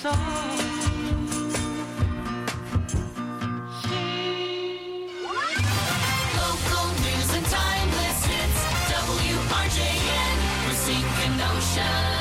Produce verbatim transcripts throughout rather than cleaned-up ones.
soul. Local news and timeless hits. W R J N, Racine Kenosha.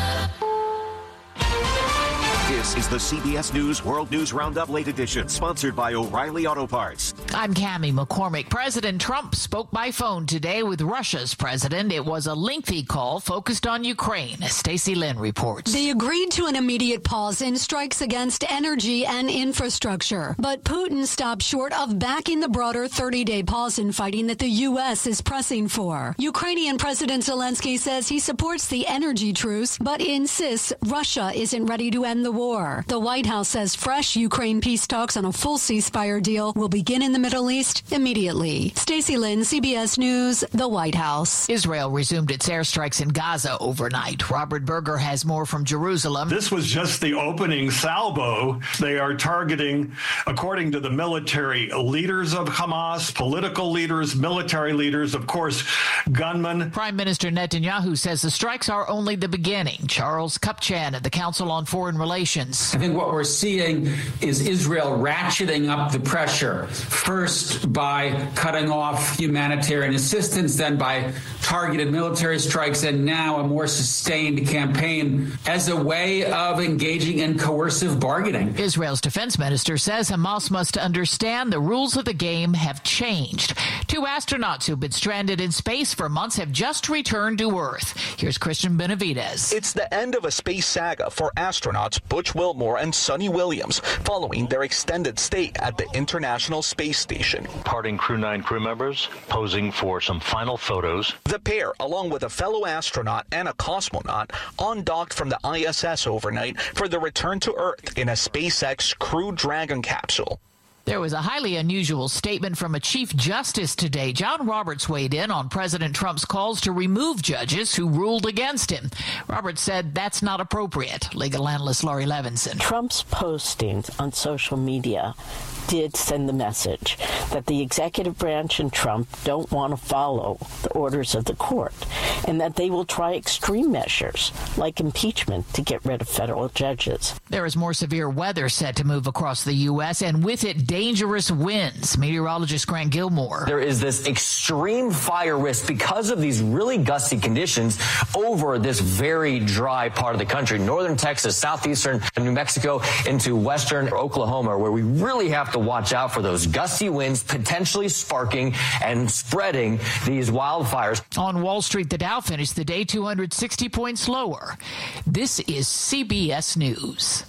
This is the C B S News World News Roundup Late Edition, sponsored by O'Reilly Auto Parts. I'm Cammie McCormick. President Trump spoke by phone today with Russia's president. It was a lengthy call focused on Ukraine. Stacey Lynn reports. They agreed to an immediate pause in strikes against energy and infrastructure. But Putin stopped short of backing the broader thirty-day pause in fighting that the U S is pressing for. Ukrainian President Zelensky says he supports the energy truce, but insists Russia isn't ready to end the war. The White House says fresh Ukraine peace talks on a full ceasefire deal will begin in the Middle East immediately. Stacey Lynn, C B S News, the White House. Israel resumed its airstrikes in Gaza overnight. Robert Berger has more from Jerusalem. This was just the opening salvo. They are targeting, according to the military leaders of Hamas, political leaders, military leaders, of course, gunmen. Prime Minister Netanyahu says the strikes are only the beginning. Charles Kupchan at the Council on Foreign Relations. I think what we're seeing is Israel ratcheting up the pressure, first by cutting off humanitarian assistance, then by targeted military strikes, and now a more sustained campaign as a way of engaging in coercive bargaining. Israel's defense minister says Hamas must understand the rules of the game have changed. Two astronauts who've been stranded in space for months have just returned to Earth. Here's Christian Benavidez. It's the end of a space saga for astronauts Butch Wilmore and Sonny Williams following their extended stay at the International Space Station. Parting Crew nine crew members posing for some final photos. The pair, along with a fellow astronaut and a cosmonaut, undocked from the I S S overnight for the return to Earth in a SpaceX Crew Dragon capsule. There was a highly unusual statement from a Chief Justice today. John Roberts weighed in on President Trump's calls to remove judges who ruled against him. Roberts said that's not appropriate. Legal analyst Laurie Levinson. Trump's postings on social media did send the message that the executive branch and Trump don't want to follow the orders of the court, and that they will try extreme measures like impeachment to get rid of federal judges. There is more severe weather set to move across the U S, and with it, dangerous winds. Meteorologist Grant Gilmore. There is this extreme fire risk because of these really gusty conditions over this very dry part of the country. Northern Texas, southeastern New Mexico, into western Oklahoma, where we really have to watch out for those gusty winds potentially sparking and spreading these wildfires. On Wall Street, the Dow finished the day two hundred sixty points lower. This is C B S News.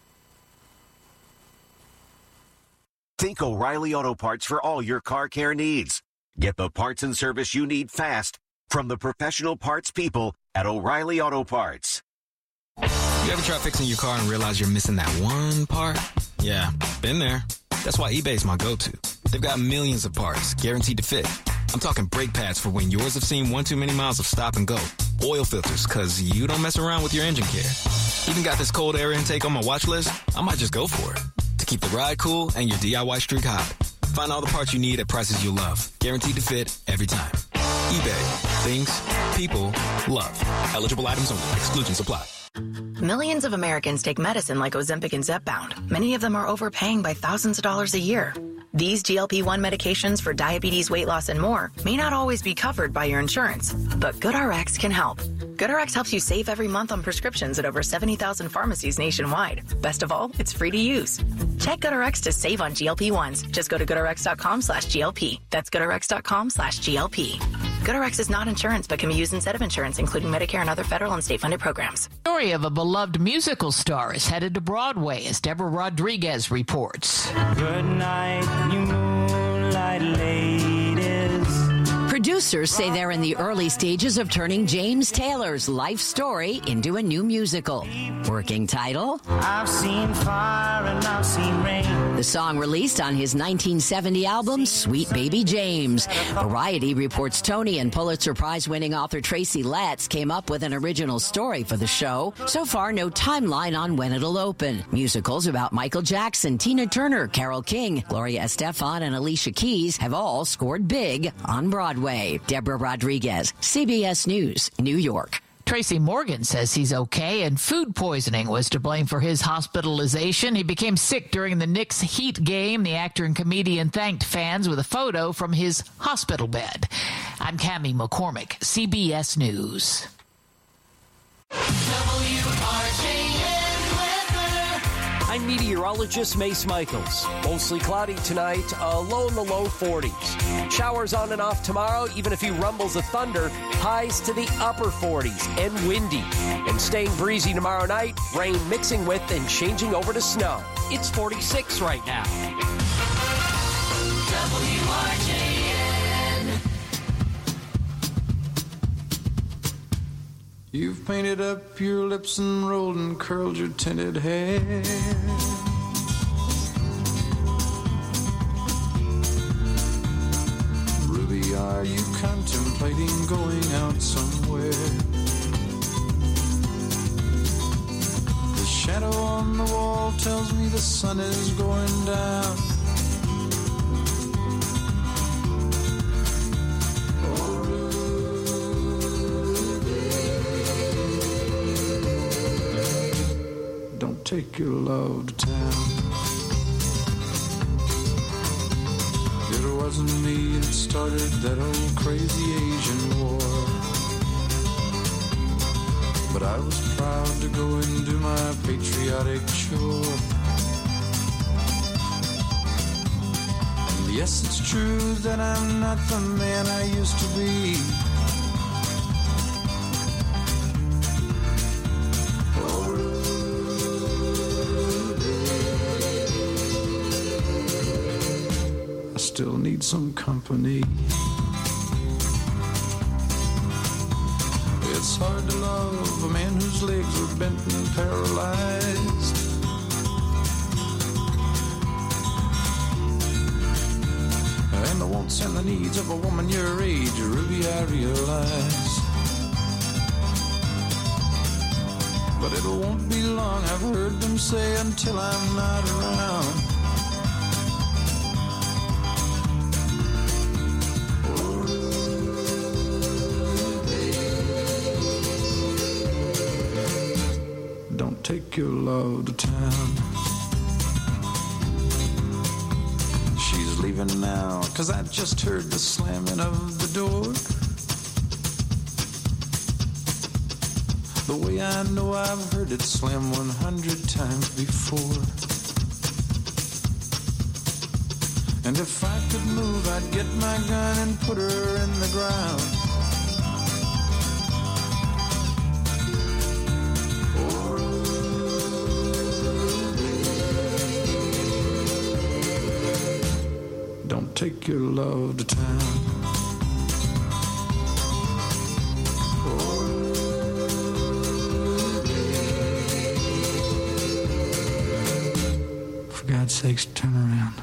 Think O'Reilly Auto Parts for all your car care needs. Get the parts and service you need fast from the professional parts people at O'Reilly Auto Parts. You ever try fixing your car and realize you're missing that one part? Yeah, been there. That's why eBay's my go-to. They've got millions of parts guaranteed to fit. I'm talking brake pads for when yours have seen one too many miles of stop and go. Oil filters, because you don't mess around with your engine care. Even got this cold air intake on my watch list. I might just go for it. To keep the ride cool and your D I Y streak hot. Find all the parts you need at prices you love. Guaranteed to fit every time. eBay. Things people love. Eligible items only. Exclusions apply. Millions of Americans take medicine like Ozempic and Zepbound. Many of them are overpaying by thousands of dollars a year. These G L P one medications for diabetes, weight loss, and more may not always be covered by your insurance, but GoodRx can help. GoodRx helps you save every month on prescriptions at over seventy thousand pharmacies nationwide. Best of all, it's free to use. Check GoodRx to save on G L P ones. Just go to GoodRx.com slash GLP. That's GoodRx.com slash GLP. GoodRx is not insurance, but can be used instead of insurance, including Medicare and other federal and state-funded programs. The story of a beloved musical star is headed to Broadway, as Deborah Rodriguez reports. Good night, you moonlight ladies. Producers say they're in the early stages of turning James Taylor's life story into a new musical. Working title? I've seen fire and I've seen rain. The song released on his nineteen seventy album, Sweet Baby James. Variety reports Tony and Pulitzer Prize-winning author Tracy Letts came up with an original story for the show. So far, no timeline on when it'll open. Musicals about Michael Jackson, Tina Turner, Carole King, Gloria Estefan, and Alicia Keys have all scored big on Broadway. Deborah Rodriguez, C B S News, New York. Tracy Morgan says he's okay, and food poisoning was to blame for his hospitalization. He became sick during the Knicks Heat game. The actor and comedian thanked fans with a photo from his hospital bed. I'm Cammie McCormick, C B S News. W R J N weather. I'm meteorologist Mace Michaels. Mostly cloudy tonight, a low in the low forties. Showers on and off tomorrow, even a few rumbles of thunder. Highs to the upper forties and windy. And staying breezy tomorrow night, rain mixing with and changing over to snow. It's forty-six right now. W R J N. You've painted up your lips and rolled and curled your tinted hair. Ruby, are you contemplating going out somewhere? The shadow on the wall tells me the sun is going down. Take your love to town. It wasn't me that started that old crazy Asian war, but I was proud to go and do my patriotic chore. And yes, it's true that I'm not the man I used to be. Still need some company. It's hard to love a man whose legs are bent and paralyzed. And the wants and the needs of a woman your age, Ruby, I realize. But it won't be long, I've heard them say, until I'm not around. Take your love to town. She's leaving now, cause I just heard the slamming of the door. The way I know I've heard it slam one hundred times before. And if I could move, I'd get my gun and put her in the ground. Take your love to town. For God's sakes, turn around.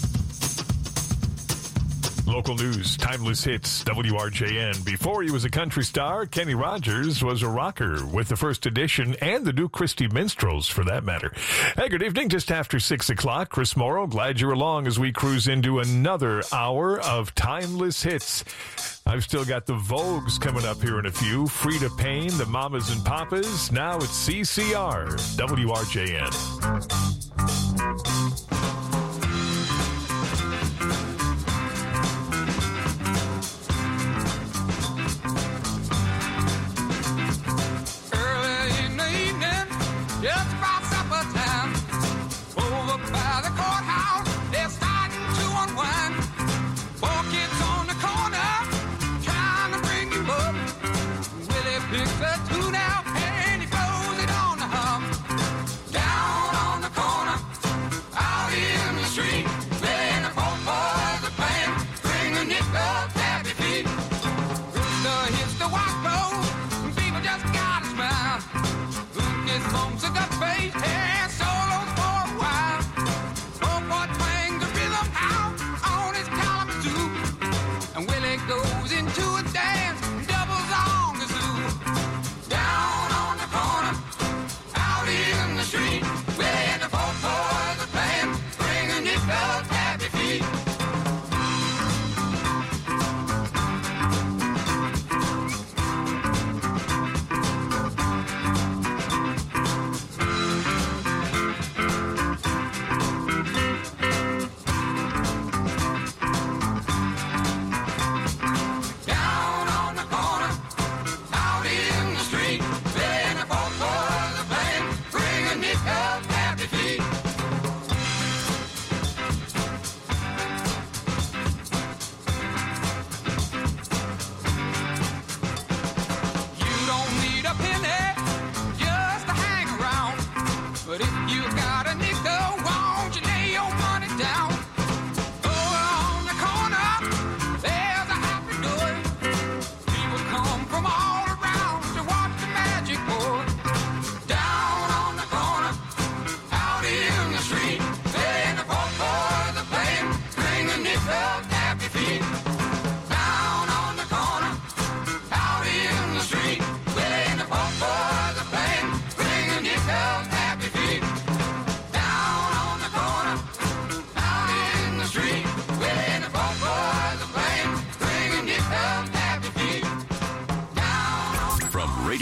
Local news, timeless hits, W R J N. Before he was a country star, Kenny Rogers was a rocker with the First Edition and the New Christie Minstrels, for that matter. Hey, good evening. Just after six o'clock, Chris Morrow, glad you're along as we cruise into another hour of timeless hits. I've still got the Vogues coming up here in a few. Frida Payne, the Mamas and Papas. Now it's C C R, W R J N. Tune out and he blows it on the hum. Down on the corner.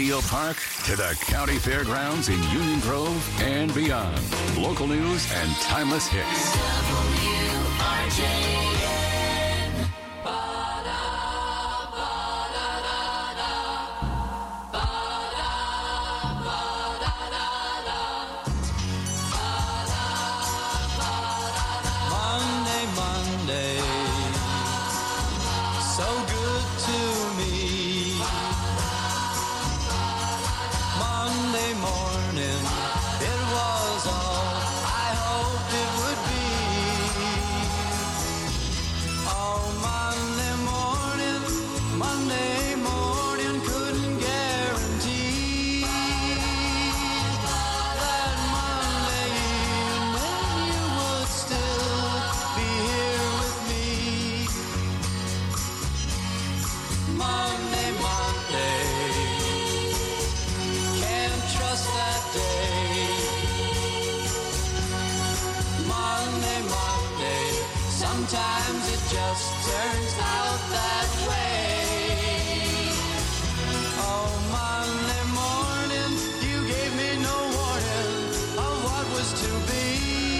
Rodeo Park to the county fairgrounds in Union Grove and beyond. Local news and timeless hits. W R J N. Monday, Monday, so good to me. Monday morning, it was all I hoped it would be. Oh, Monday morning, Monday morning, couldn't guarantee that Monday evening you would still be here with me. Monday, Monday, can't trust that day. Monday, Monday, sometimes it just turns out that way. Oh, Monday morning, you gave me no warning of what was to be.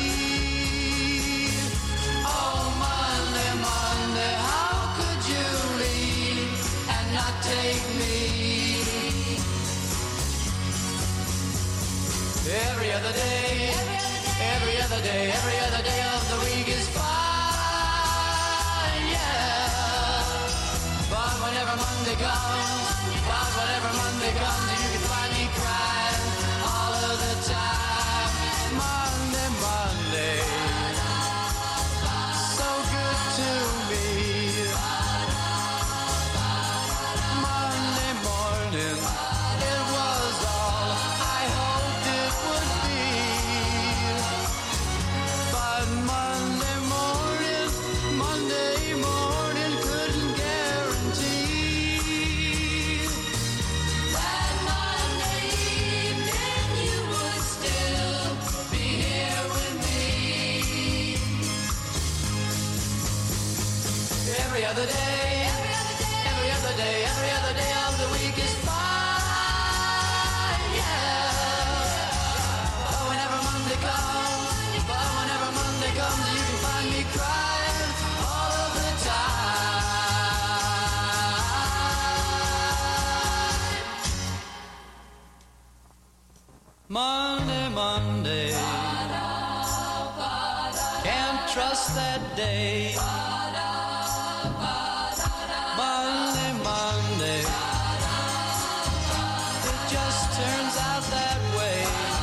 Oh, Monday, Monday, how could you leave and not take me? Every other day, every other day, every other day of the week is fine, yeah. But whenever Monday comes, but whenever Monday comes, you can find me crying all of the time. Monday, Monday, so good to me. Monday morning, it was all I hoped it would be. But Monday morning, Monday morning, couldn't guarantee that Monday evening you would still be here with me. Every other day, every other day, every other day of the week is fine, yeah. But whenever Monday comes, but whenever Monday comes, you can find me crying all of the time. Monday, Monday, can't trust that day. Monday, Monday, it just turns out that way.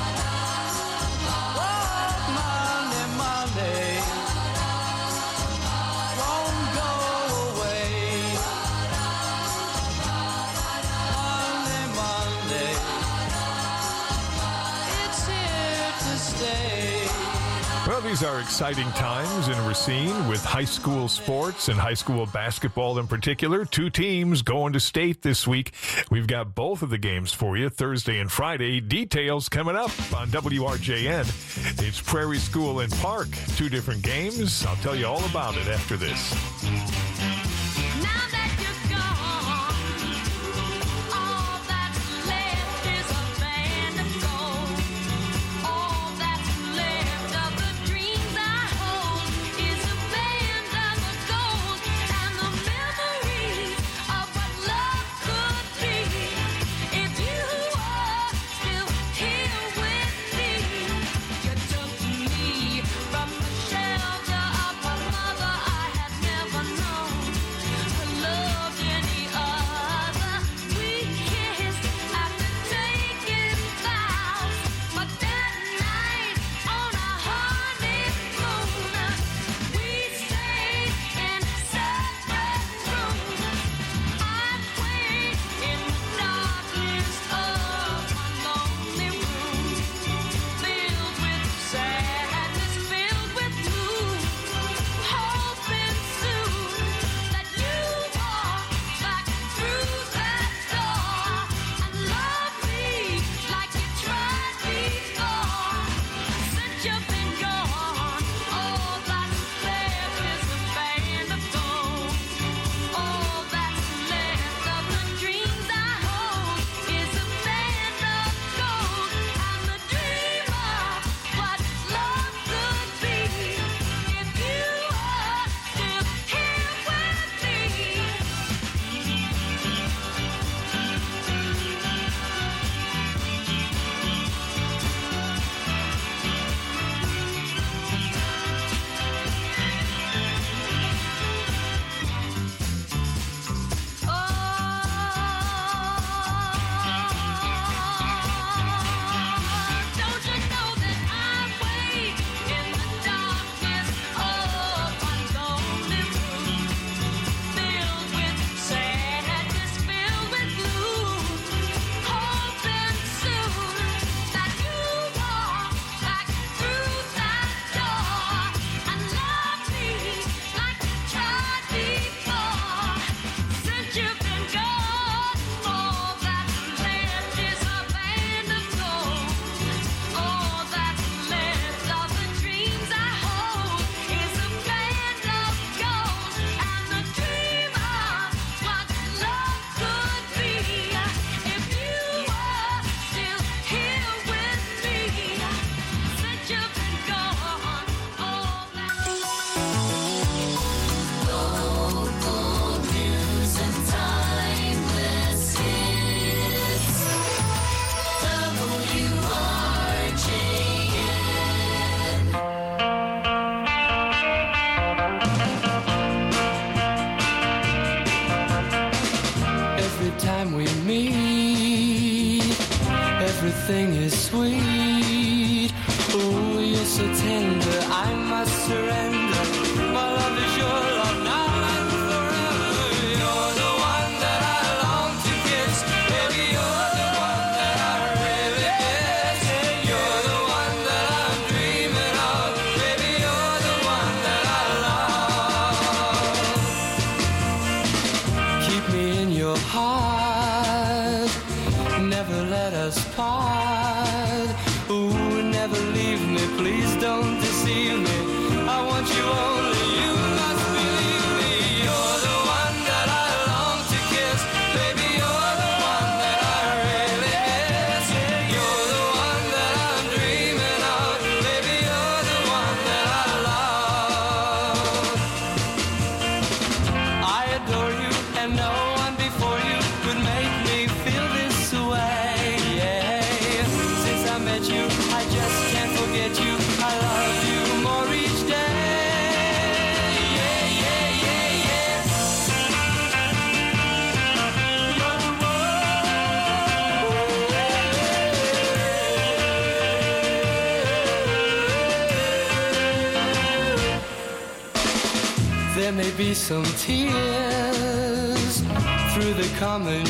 Oh, Monday, Monday, won't go away. Monday, Monday, it's here to stay. Well, these are exciting times in Racine with high school sports and high school basketball in particular. Two teams going to state this week. We've got both of the games for you, Thursday and Friday. Details coming up on W R J N. It's Prairie School and Park. Two different games. I'll tell you all about it after this. Now that you're gone, all that's left is a band of gold. All that's left of the dreams I hold is a band of gold and the memories of what love could be. If you were still here with me, you took me from the shelter of a mother I had never known. everything is sweet. Oh, you're so tender, I must surrender. My love is your love now and forever. You're the one that I long to kiss. Baby, you're the one that I really miss. You're the one that I'm dreaming of. Baby, you're the one that I love. Keep me in your heart. Never let us part. Ooh, never leave me. Please don't deceive me. I want you only. You must believe me. You're the one that I long to kiss. Baby, you're the one that I really miss. You're the one that I'm dreaming of. Baby, you're the one that I love. I adore you, and no one before you could make me feel this way. Yeah. Since I met you, I just can't forget you. I love you more each day. Yeah, yeah, yeah, yeah. There may be some tears through the coming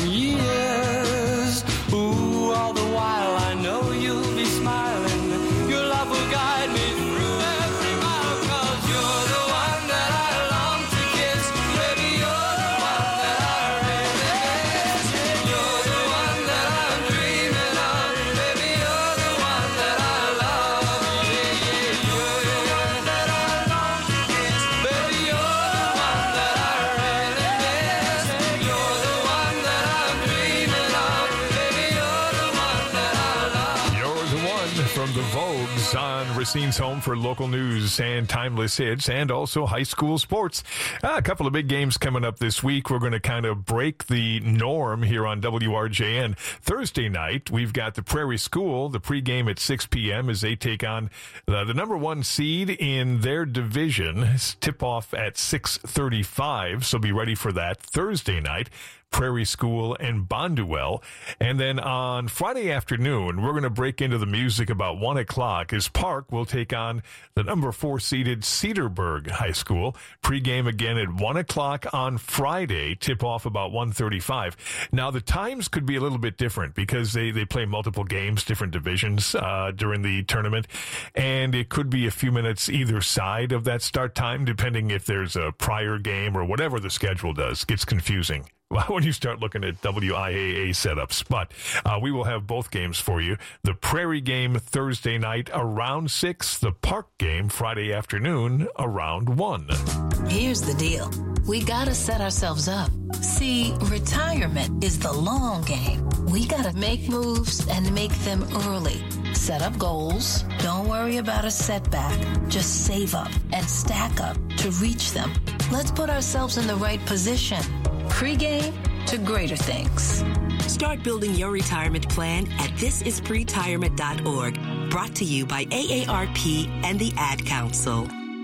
years. Ooh, all the while I know you'll be smiling. Your love will guide me through every mile. 'Cause you're the one that I long to kiss. Baby, you're the one that I really miss. You're the one that I'm dreaming of. Baby, you're the one that I love. Yeah, yeah, you're the one that I long to kiss. Baby, you're the one that I really miss. You're the one that I'm dreaming of. Baby, you're the one that I love. You're the one from the Vogues on Racine's home for local news and timeless hits and also high school sports. Uh, a couple of big games coming up this week. We're going to kind of break the norm here on W R J N. Thursday night, we've got the Prairie School. The pregame at six p.m. as they take on uh, the number one seed in their division. Tip-off at six thirty-five, so be ready for that Thursday night. Prairie School and Bonduel. And then on Friday afternoon, we're going to break into the music about one o'clock as Park will take on the number four seeded Cedarburg High School. Pre-game again at one o'clock on Friday, tip-off about one thirty-five. Now, the times could be a little bit different because they, they play multiple games, different divisions uh, during the tournament, and it could be a few minutes either side of that start time, depending if there's a prior game or whatever the schedule does. Gets confusing when you start looking at W I A A setups. But uh, we will have both games for you. The Prairie game Thursday night around six. The Park game Friday afternoon around one. Here's the deal. We gotta set ourselves up. See, retirement is the long game. We gotta make moves and make them early. Set up goals. Don't worry about a setback. Just save up and stack up to reach them. Let's put ourselves in the right position. Pre-game to greater things. Start building your retirement plan at this is pretirement dot org. Brought to you by A A R P and the Ad Council.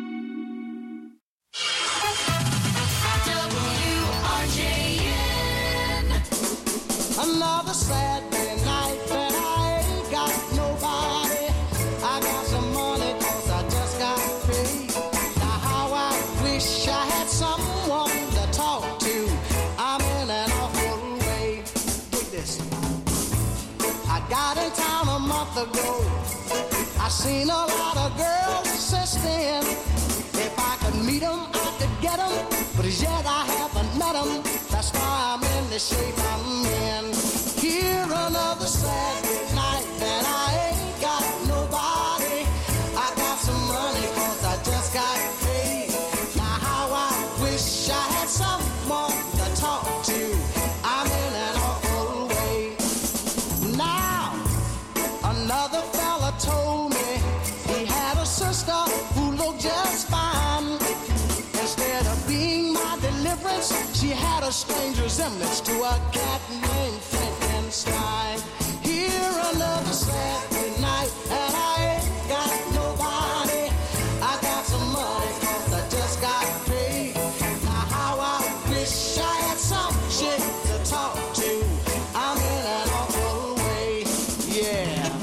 W R J N. Another Saturday night that I ain't got nobody. I got some money 'cause I just got paid. Now how I wish I had someone to talk to. I'm in an awful way. Dig this. I got in town a month ago. I seen a lot of girls since then. If I could meet them, I could get them. But as yet I haven't met them. That's why I'm in the shape I'm in. Here another Saturday night and I ain't got nobody. I got some money 'cause I just got paid. Now how I wish I had someone to talk to. I'm in an awful way. Now, another fella told me he had a sister who looked just fine. Instead of being my deliverance, she had a strange resemblance to a cat named Frankenstein. Here another Saturday night and I ain't got nobody. I got some money 'cause I just got paid. Now how I wish I had some chick to talk to. I'm in an awful way, yeah.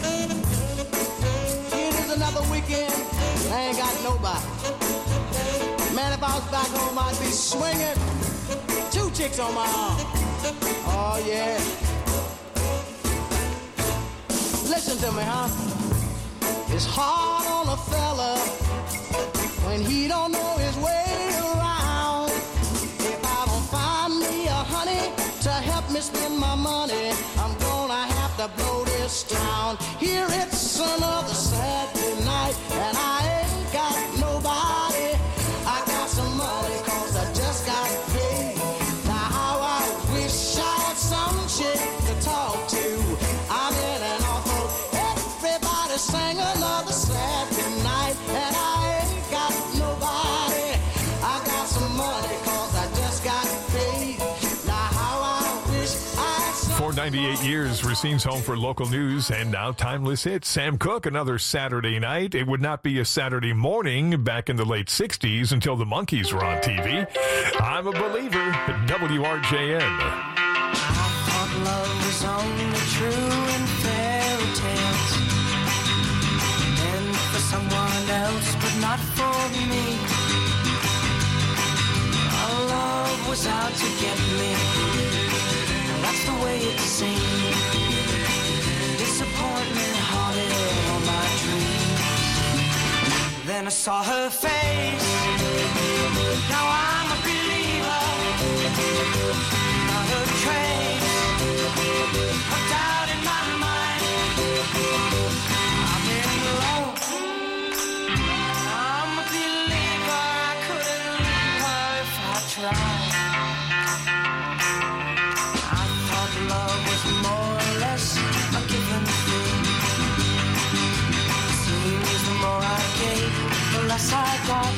weekend, I ain't got nobody. Man, if I was back home, I'd be swinging. Two chicks on my arm. Oh, yeah. Listen to me, huh? It's hard on a fella when he don't know his way around. If I don't find me a honey to help me spend my money, I'm gonna have to blow this town. Here it's another Saturday night, and I ain't got nobody. I got some money, cause I just got paid. Now how I wish I had some chick to talk to. I'm in an awful, everybody sang another Saturday night, and I ain't got nobody. I got some money, cause I just got paid. Now how I wish I had some. For ninety-eight years, Racine's home for local news and now timeless hits. Sam Cooke, another Saturday night. It would not be a Saturday morning back in the late sixties until the Monkees were on T V. I'm a believer at W R J N. I thought love was only true in fairy tales, meant for someone else, but not for me. Our love was out to get me, and that's the way it seemed. Disappointment haunted all my dreams. Then I saw her face. Now I'm a believer. Not a trace of doubt in my mind. I'm in love. I'm a believer. I couldn't leave her if I tried. I thought love was more or less a given thing. Seems the more I gave, the less I got.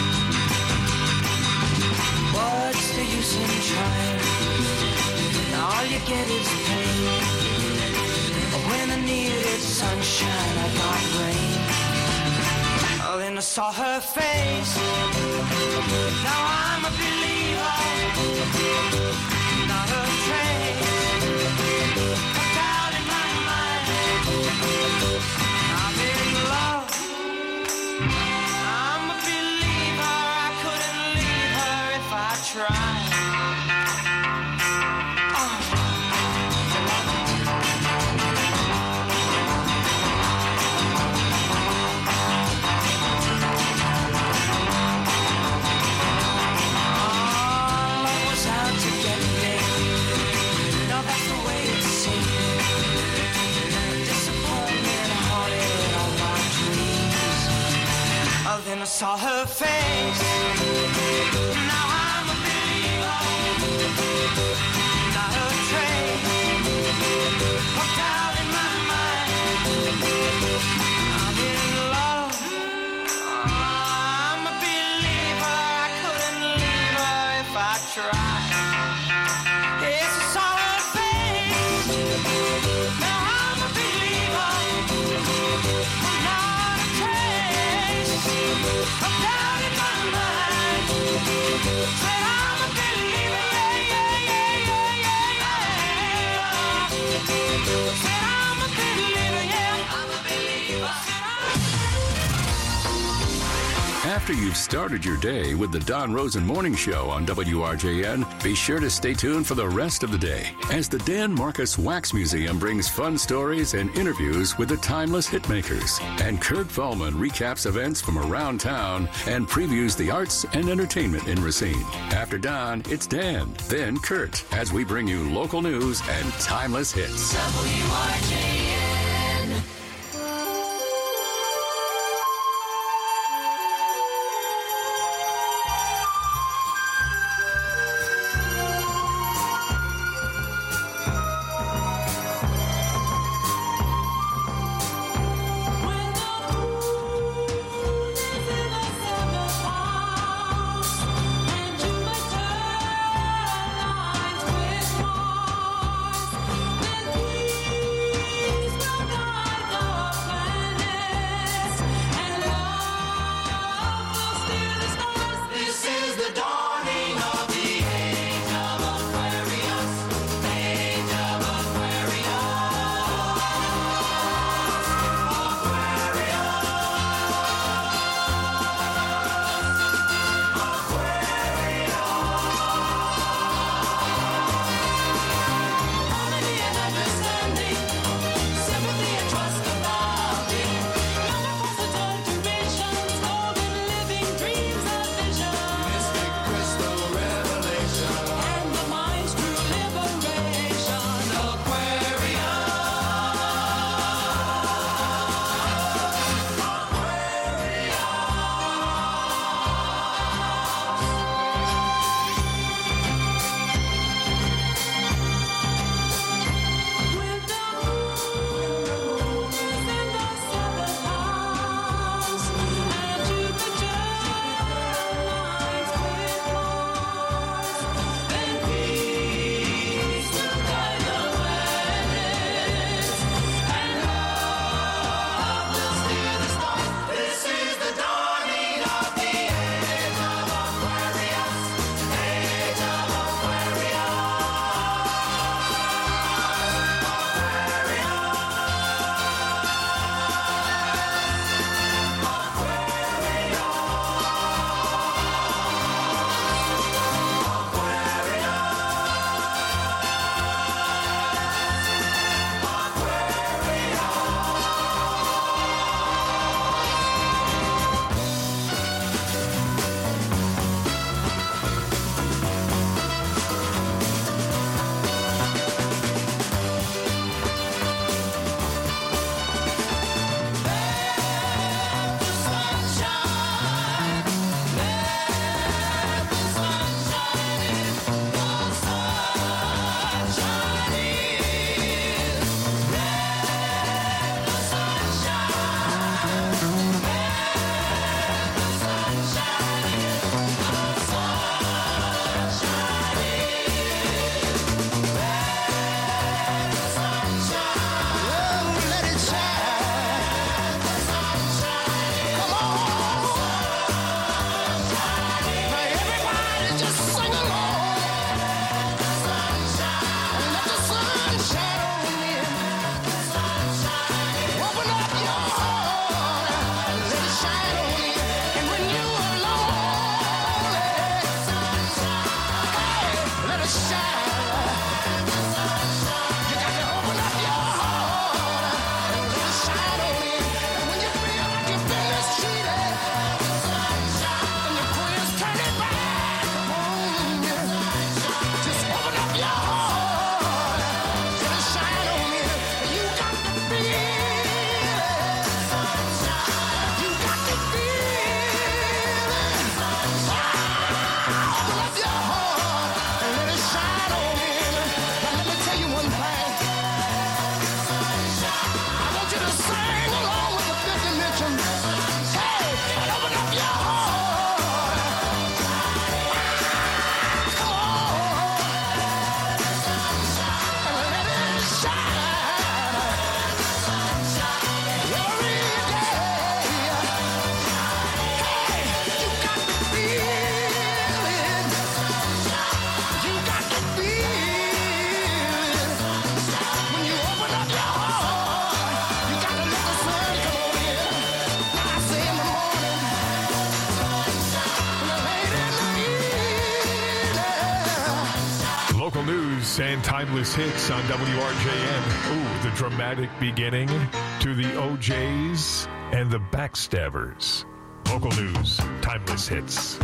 What's the use in trying? All you get is pain. When I needed sunshine, I got rain. Oh, then I saw her face. Now I'm a believer. Not a trace of doubt in my mind. I'm in love. I'm a believer. I couldn't leave her if I tried. Then I saw her face. Now I'm a believer. Not a trace of doubt in my mind. I'm in love. I'm a believer. I couldn't leave her if I tried. Yes, I saw her face. Now I'm a believer. Not a trace of doubt in my mind. Said I'm a believer, yeah, yeah, yeah, yeah, yeah, yeah. Said I'm a believer, yeah, I'm a believer. After you've started your day with the Don Rosen Morning Show on W R J N, be sure to stay tuned for the rest of the day as the Dan Marcus Wax Museum brings fun stories and interviews with the timeless hitmakers. And Kurt Vollman recaps events from around town and previews the arts and entertainment in Racine. After Don, it's Dan, then Kurt, as we bring you local news and timeless hits. W R J N. news and timeless hits on W R J N. Ooh, the dramatic beginning to the O Js and the Backstabbers. Local news, timeless hits.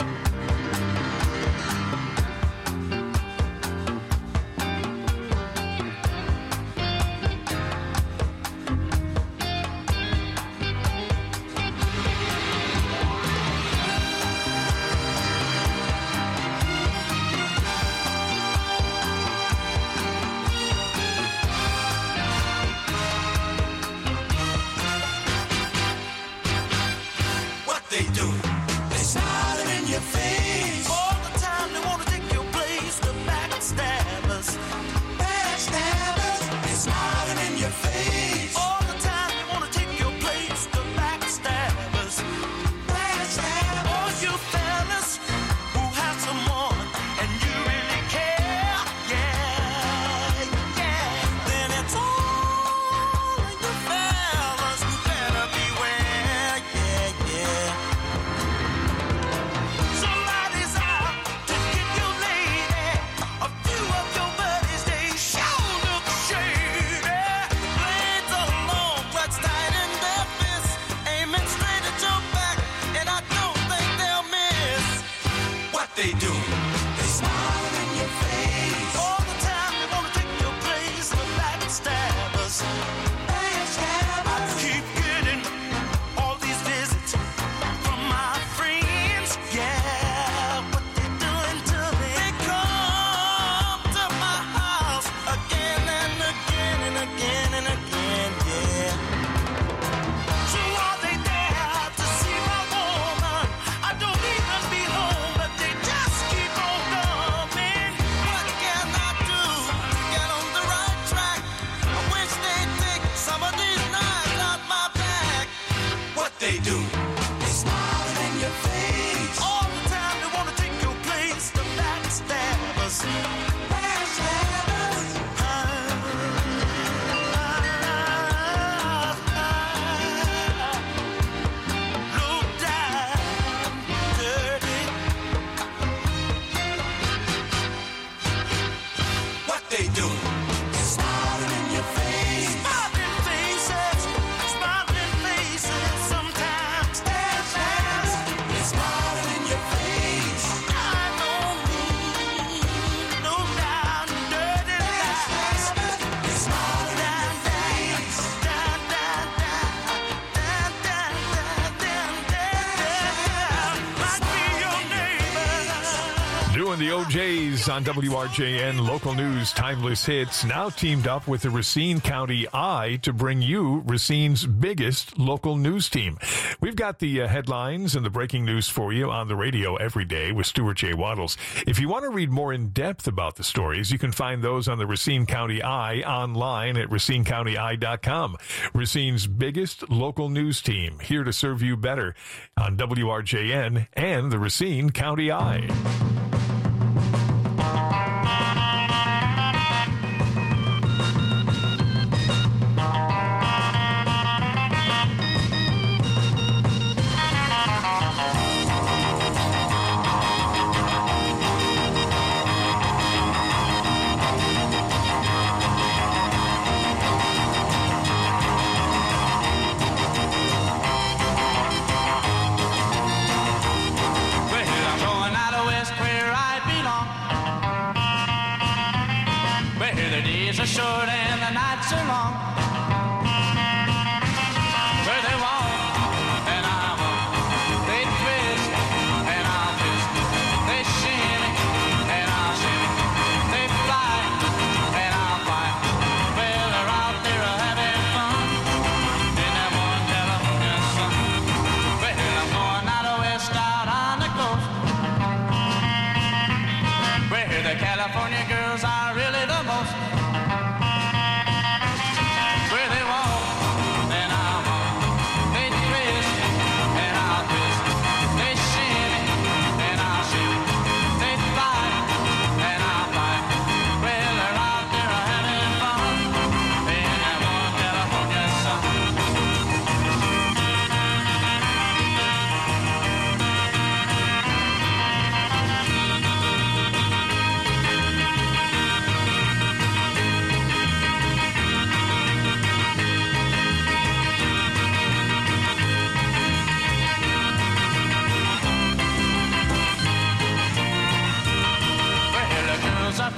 They do. They smiling in your face all the time. They wanna take your place. The backstabbers, backstabbers. They smiling in your face all the time. They wanna take your place. The backstabbers, backstabbers. All you fellas who have someone and you really care, yeah, yeah. Then it's all in you fellas who better beware, yeah, yeah. Somebody's out to get your lady. A few of your buddies, they sure look shady. Blades are long, clutched tight in their fists, aiming straight at your back, and I don't think they'll miss. What they do? They smile in your face all the time. They wanna take your place. The backstabbers, backstabbers. I keep getting all these visits from my friends, yeah. What they doing to me? They come to my house again and again and again and again, yeah. So are they there to see my woman? I don't even be home, but they just keep on coming. What can I do to get on the right track? I wish they'd take some of these knives out my back. What they do? They smile in your face all the time. They wanna take your place. The backstabbers, backstabbers. Low down, dirty. What they do? They smiling in your face. Smiling faces, smiling faces. Sometimes backstabbers. They smiling in your face. I don't mean no down, dirty lies. They smiling in your face. Down, down, down, down, down, down, down, down. Might be your neighbor. Doing the O Js on W R J N local news timeless hits, now teamed up with the Racine County Eye to bring you Racine's biggest local news team. We've got the uh, headlines and the breaking news for you on the radio every day with Stuart J. Waddles. If you want to read more in depth about the stories, you can find those on the Racine County Eye online at racine county eye dot com. Racine's biggest local news team, here to serve you better on W R J N and the Racine County Eye. Well, I'm going out of West Point.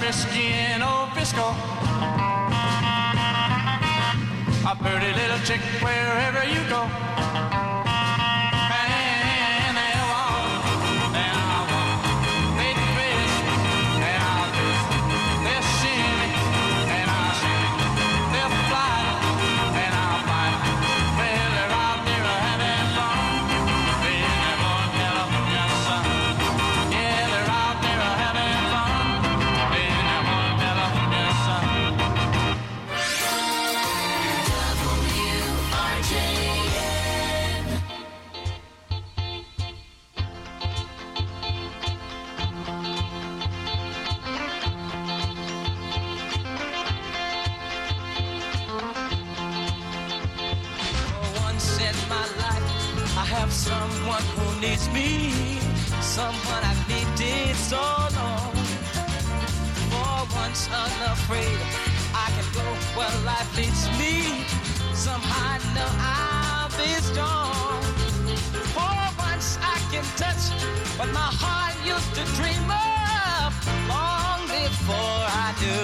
whiskey in old Frisco. A pretty little chick wherever you go. And they walk, and I walk. They twist, and I'll twist. They'll shimmy, and I'll shimmy. They'll fly, and I'll fly. Well, they're out there having fun. They never California sun. Yeah, they're out there having fun. They never California sun. Once in my life, I have someone who needs me, someone I've needed so long. For once unafraid, I can go where life leads me. Somehow I know I'll be strong. For once I can touch what my heart used to dream of long before I knew.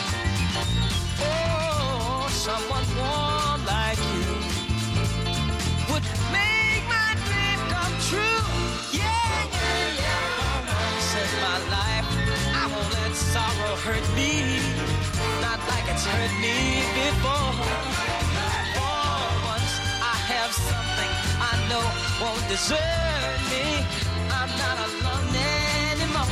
Oh, someone warm like you would make my dream come true. Yeah, yeah, yeah. Once in my life, I won't let sorrow hurt me, not like it's hurt me before. For once I have something I know won't desert me. I'm not alone anymore.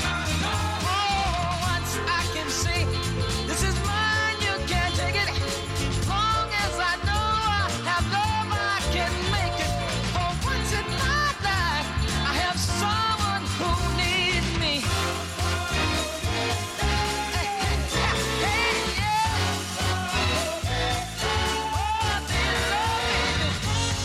Oh, once I can say, this is mine, you can't take it. Long as I know I have love, I can make it. For once in my life, I have someone who needs me. Hey, hey, hey, yeah. Oh, they love me.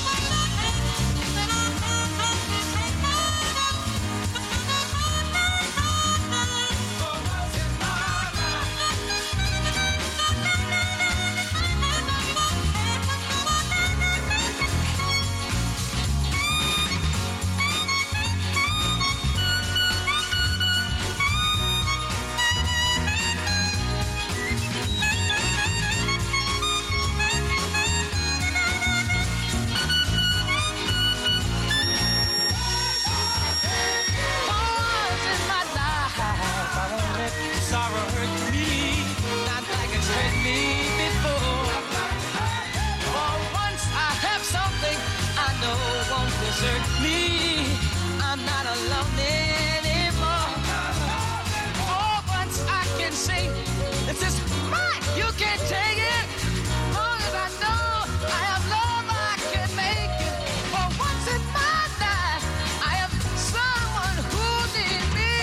Once in my life, I won't let sorrow hurt me, not like it's hurt me before. For once I have something I know won't desert me. I'm not alone anymore. For once I can say, this is mine, you can't take it. Long as I know I have love, I can make it. For once in my life, I have someone who needs me.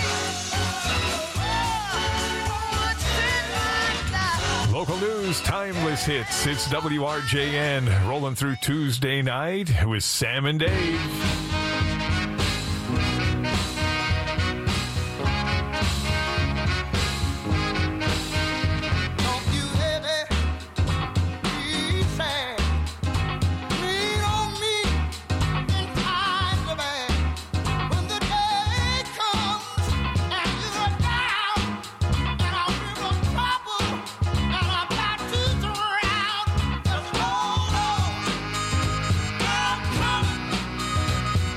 Once in my life. Local news, timeless hits. It's W R J N rolling through Tuesday night with Sam and Dave. Don't you ever be sad. Lean on me in times of bad. When the day comes and you are down and I'm in trouble and I'm about to drown, just hold on. I'm coming.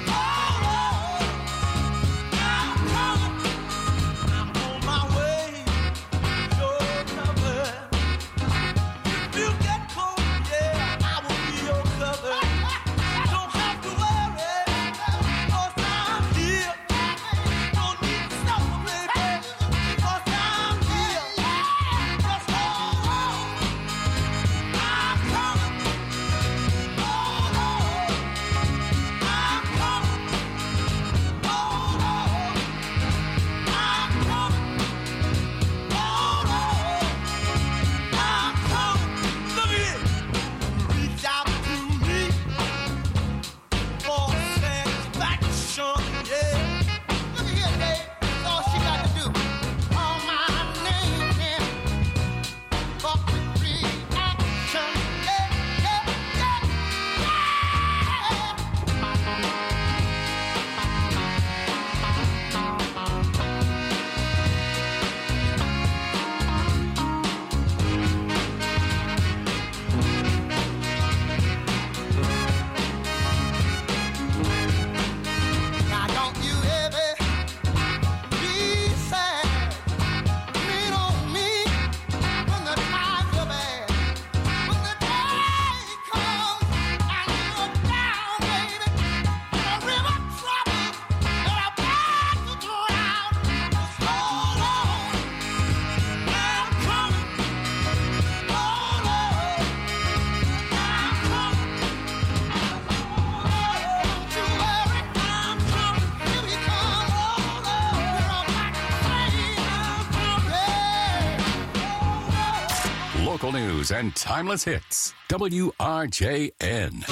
local news and timeless hits. W R J N.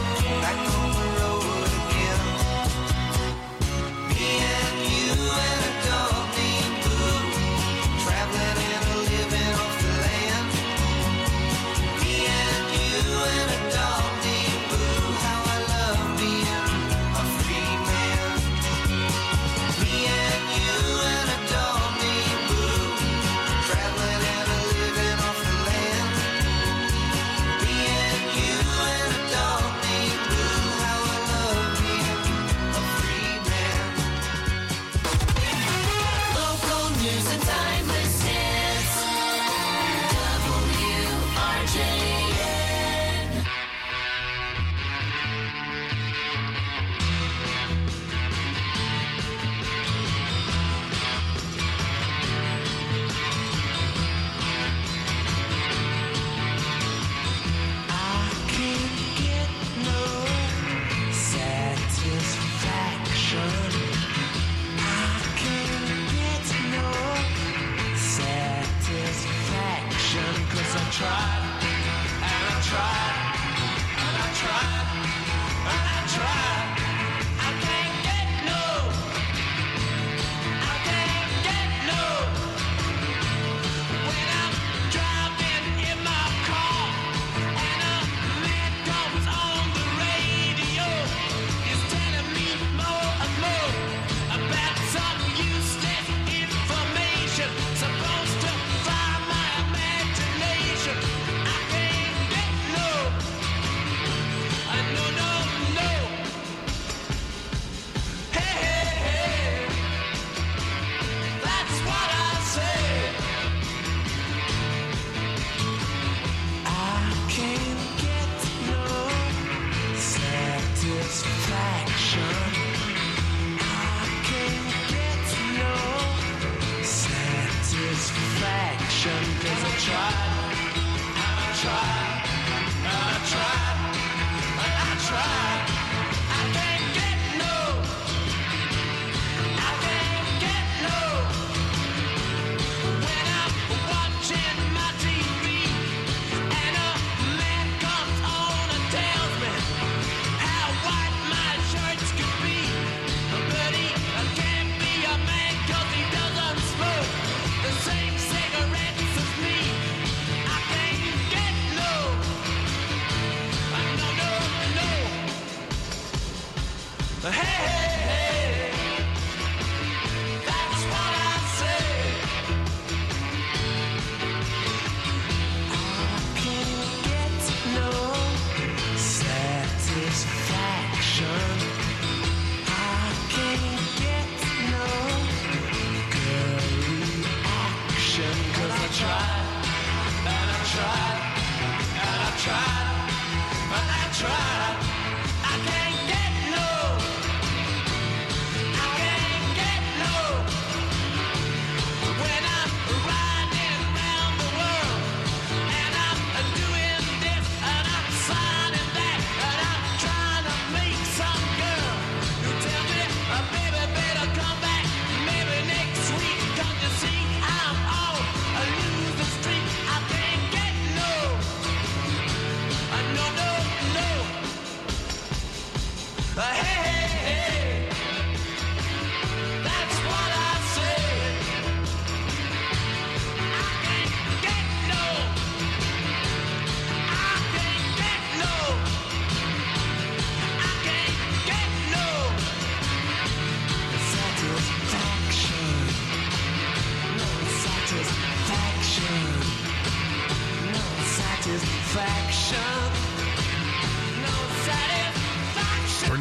Me and you and a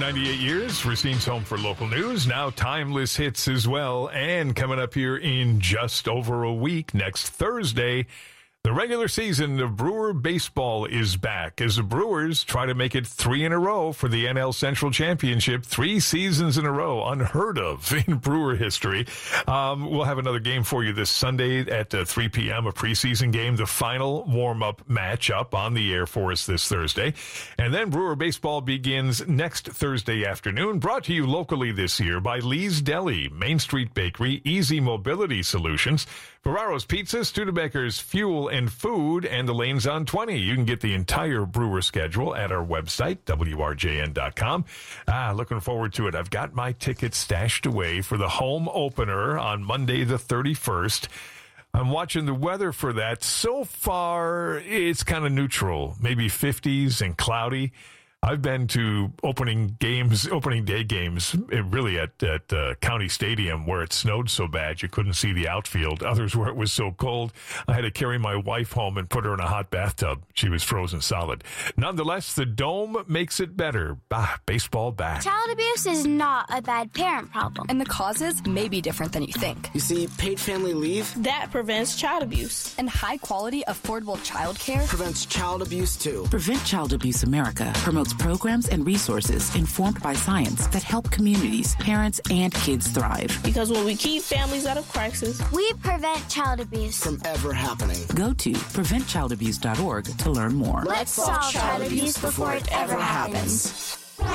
ninety-eight years, Racine's home for local news. Now timeless hits as well. And coming up here in just over a week, next Thursday, the regular season of Brewer baseball is back as the Brewers try to make it three in a row for the N L Central Championship. Three seasons in a row, unheard of in Brewer history. Um, we'll have another game for you this Sunday at uh, three p.m., a preseason game, the final warm-up matchup on the air for us this Thursday. And then Brewer baseball begins next Thursday afternoon, brought to you locally this year by Lee's Deli, Main Street Bakery, Easy Mobility Solutions, Ferraro's Pizza, Studebaker's Fuel and Food, and the Lanes on twenty. You can get the entire Brewer schedule at our website, W R J N dot com. Ah, looking forward to it. I've got my tickets stashed away for the home opener on Monday the thirty-first. I'm watching the weather for that. So far, it's kind of neutral, maybe fifties and cloudy. I've been to opening games, opening day games, really at, at uh, County Stadium where it snowed so bad you couldn't see the outfield. Others where it was so cold, I had to carry my wife home and put her in a hot bathtub. She was frozen solid. Nonetheless, the Dome makes it better. Bah, baseball back. Child abuse is not a bad parent problem. And the causes may be different than you think. You see, paid family leave That prevents child abuse. And high-quality, affordable childcare prevents child abuse, too. Prevent Child Abuse America promotes programs and resources informed by science that help communities, parents, and kids thrive. Because when we keep families out of crisis, we prevent child abuse from ever happening. Go to prevent child abuse dot org to learn more. Let's solve child abuse before it ever happens. W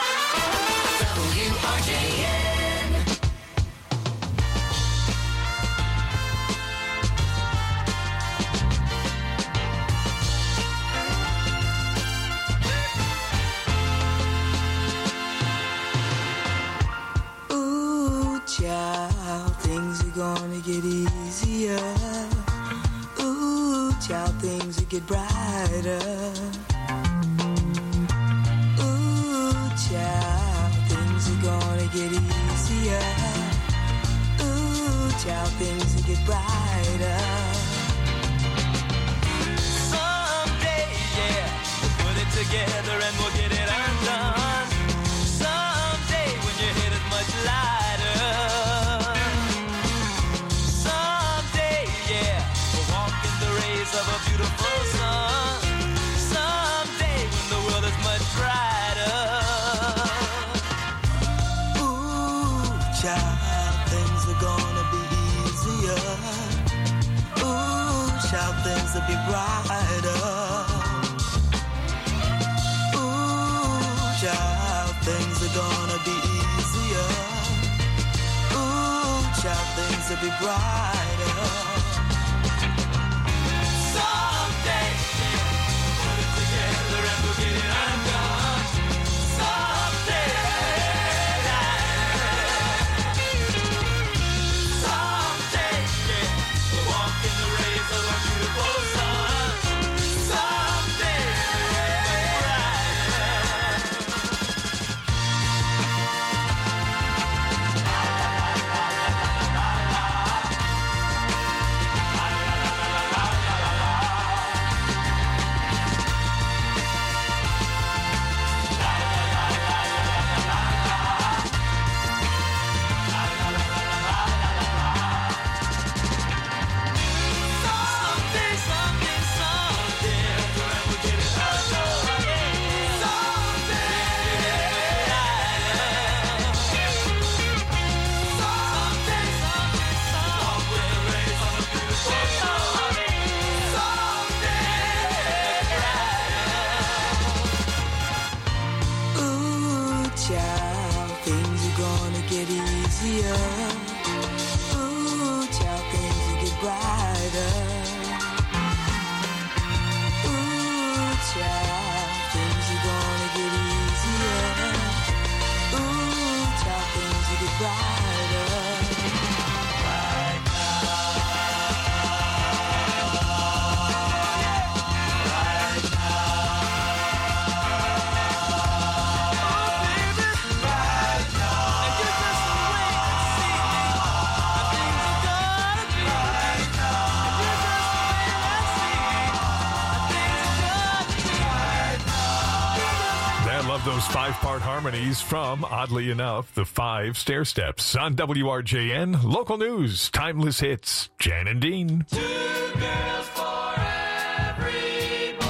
R J N. Ooh, child, things are gonna get easier. Ooh, child, things will get brighter. Child, things are gonna get easier. Ooh, child, things will get brighter. Someday, yeah, we'll put it together and we'll get it undone. Someday, when your head is much lighter. Someday, yeah, we'll walk in the rays of a beautiful sun. Someday, when the world is much brighter. Child, things are gonna be easier. Ooh, child, things will be brighter. Ooh, child, things are gonna be easier. Ooh, child, things will be brighter. Someday, put it together and we'll get it undone. Someday. See those five-part harmonies from, oddly enough, the Five Stair Steps on W R J N. Local news, timeless hits, Jan and Dean. Two girls for every boy.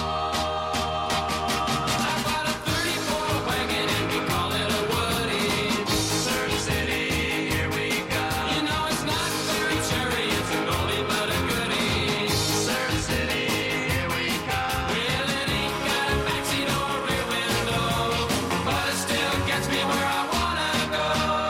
I've got a thirty-four wagon and we call it a Woody. Surf City, here we go. You know it's not very cherry, it's an oldie but a goodie. Surf City, here we go. Well, it ain't got a backseat or a rear window, but it still gets me where I wanna go.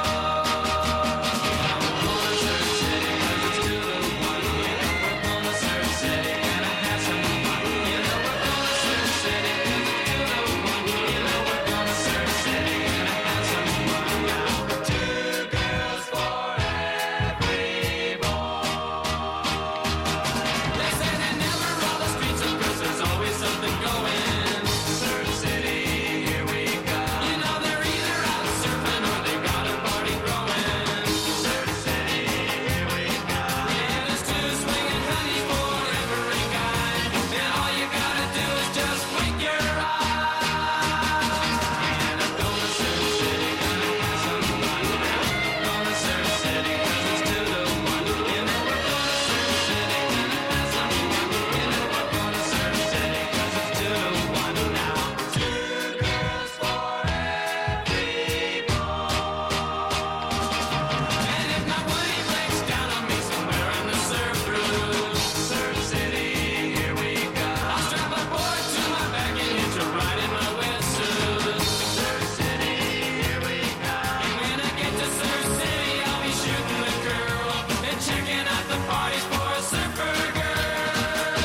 I'm going to Surf City 'cause it's two to one. You know we're going to Surf City, gonna have some fun. You know we're going to Surf City 'cause it's two to one. You know we're going to Surf City, gonna have some fun. Now, two girls for every boy. They say they never roll the streets of 'cause there's always something going. Surf City, here we go. You know they're either out surfing or they got a party growing. Surf City, here we go. Yeah, there's two swinging honeys for every guy, and all you gotta do is just wink your eye. And I'm going to Surf City, gonna have some fun. Going to Surf City 'cause it's two to one. You know we're going to Surf City, gonna have some fun. You know we're going to Surf City 'cause it's two to one now. Two girls for every boy. And if my Woody breaks down on me somewhere on the surf through Surf City, here we go. I'll strap a board to my back and hitch a ride in my wetsuit. Surf City, here we go. And when I get to Surf City, I'll be shooting the girl and checking out the parties for a surfer girl.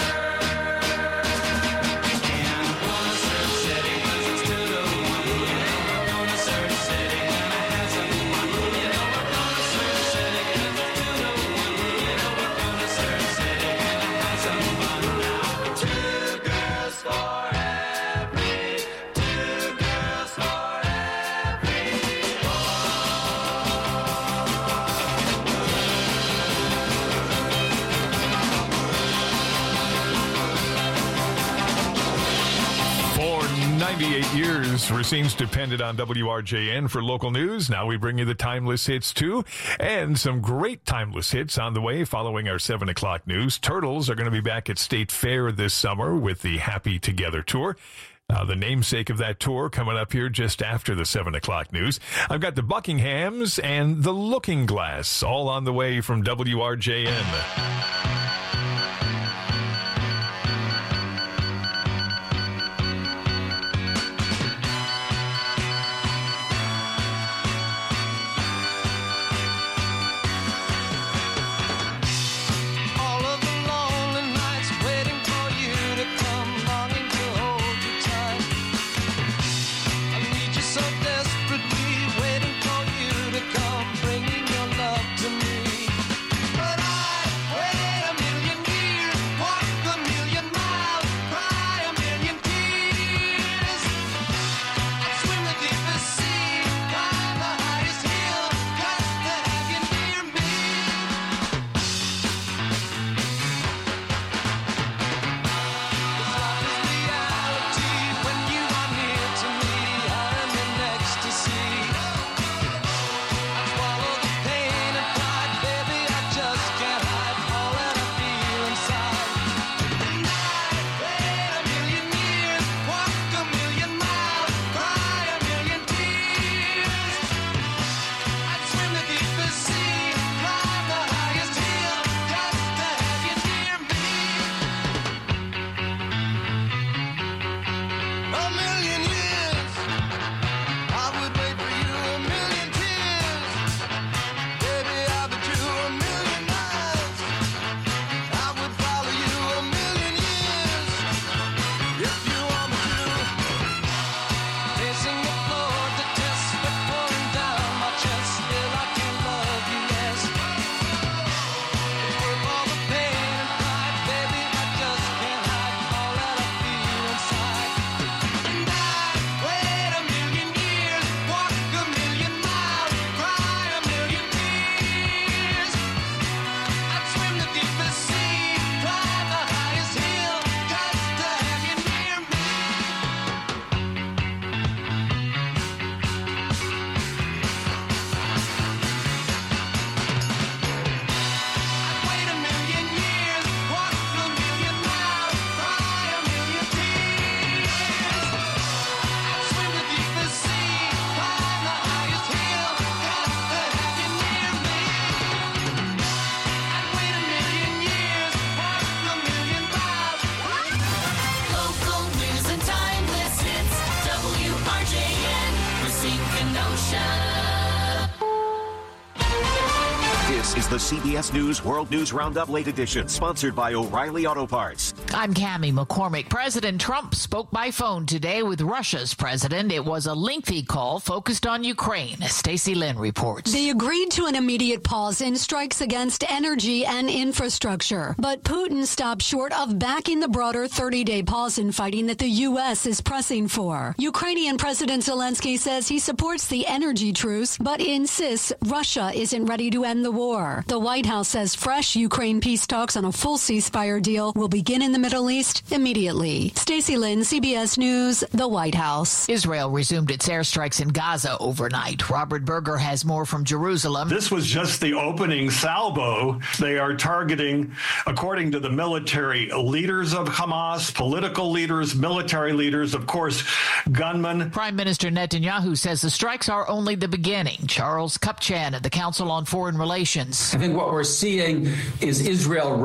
And I'm going to Surf City 'cause it's two to one. You know we're going to Surf City, gonna have some fun. You know we're going to Surf City 'cause it's two to one. You know we're going to Surf City, gonna have some fun now. Two girls for every, two girls for every boy. For ninety-eight years, Racine's depended on W R J N for local news. Now we bring you the timeless hits, too, and some great timeless hits on the way following our seven o'clock news. Turtles are going to be back at State Fair this summer with the Happy Together Tour. Uh, the namesake of that tour coming up here just after the seven o'clock news. I've got the Buckinghams and the Looking Glass all on the way from W R J N. All of the lonely nights waiting for you to come, longing to hold you tight. I need you so desperately, waiting for you to come, bringing your love to me. But I waited This is the C B S News World News Roundup Late Edition, sponsored by O'Reilly Auto Parts. I'm Cammie McCormick. President Trump spoke by phone today with Russia's president. It was a lengthy call focused on Ukraine. Stacey Lynn reports. They agreed to an immediate pause in strikes against energy and infrastructure. But Putin stopped short of backing the broader thirty-day pause in fighting that the U S is pressing for. Ukrainian President Zelensky says he supports the energy truce, but insists Russia isn't ready to end the war. The White House says fresh Ukraine peace talks on a full ceasefire deal will begin in the Middle East immediately. Stacey Lynn, C B S News, the White House. Israel resumed its airstrikes in Gaza overnight. Robert Berger has more from Jerusalem. This was just the opening salvo. They are targeting, according to the military leaders of Hamas, political leaders, military leaders, of course, gunmen. Prime Minister Netanyahu says the strikes are only the beginning. Charles Kupchan at the Council on Foreign Relations. I think what we're seeing is Israel